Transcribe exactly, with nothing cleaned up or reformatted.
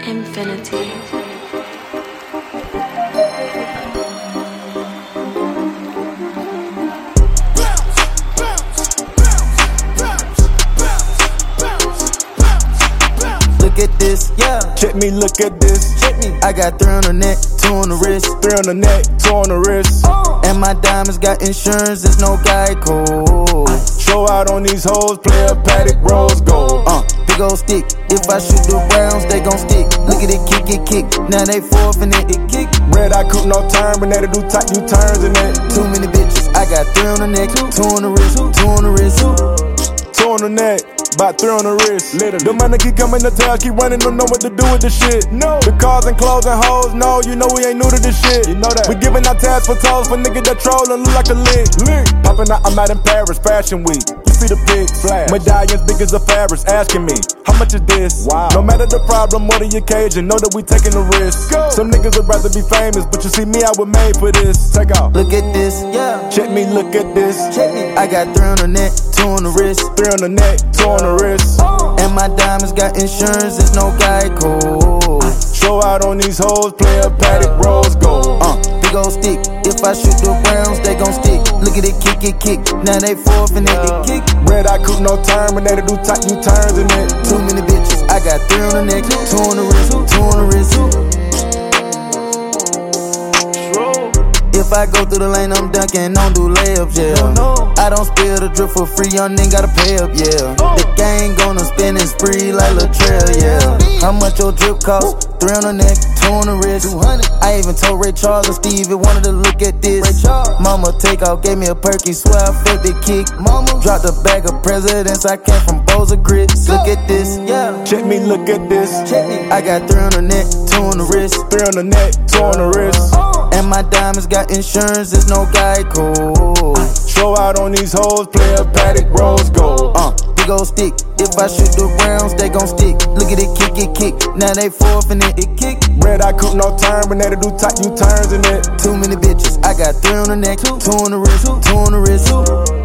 Infinity. Look at this, yeah. Check me, look at this. Check me. I got three on the neck, two on the wrist. Three on the neck, two on the wrist. Uh. And my diamonds got insurance, there's no Geico. Show out on these hoes, play a paddock, rose gold. Uh, big ol' stick. If I shoot the rounds, they gon' stick. Look at it, kick it, kick. Now they forfeit it, it kick. Red eye coupe, no terminator, do tight U turns in it. Too many bitches. I got three on the neck, two on the wrist, two on the wrist. Two on the neck. About three on the wrist. Literally. The money keep coming to town, keep running, don't know what to do with the shit. No. The cars and clothes and hoes, no, you know we ain't new to this shit. You know that. We giving out tabs for tolls for niggas that troll and look like a lick. Lick. Popping out, I'm out in Paris, Fashion Week. You see the pics, flash. Medallions big as a Ferris, asking me, how much is this? Wow. No matter the problem or the occasion, know that we taking the risk. Go. Some niggas would rather be famous, but you see me, I was made for this. Take off. Look at this, yeah. Check me, look at this. Check me. I got three on the neck, two on the wrist. Three on the neck, two on the wrist. And my diamonds got insurance, there's no Geico. Show out on these hoes, play a paddock, rose gold. Uh, big ol' stick. If I shoot the rounds, they gon' stick. Look at it, kick it, kick. Now they forfeit it, they kick. Red eye coupe, no terminator, do tight U turns in it. Too many bitches. I got three on the neck, two on the wrist, two on the wrist. If I go through the lane, I'm dunking, don't do layups, yeah. I don't spill the drip for free, young nigga gotta pay up, yeah. The gang gonna spin and spree like Latrell, yeah. How much your drip cost? Three on the neck, two on the wrist. I even told Ray Charles and Steve wanted to look at this. Mama take out, gave me a perky, swear I felt the kick. Mama dropped a bag of presidents, I came from bowls of grits. Look at this, yeah. Check me, look at this. Check me. I got three on the neck, two on the wrist. Three on the neck, two on the wrist. And my diamonds got insurance, there's no Geico. Show out on these hoes, play a paddock, rose gold. Uh, big ol' stick. If I shoot the rounds, they gon' stick. Look at it, kick it, kick. Now they forfeit it, it kick. Red eye coupe, no terminator, do tight U turns in it. Too many bitches. I got three on the neck, two on the wrist, two on the wrist.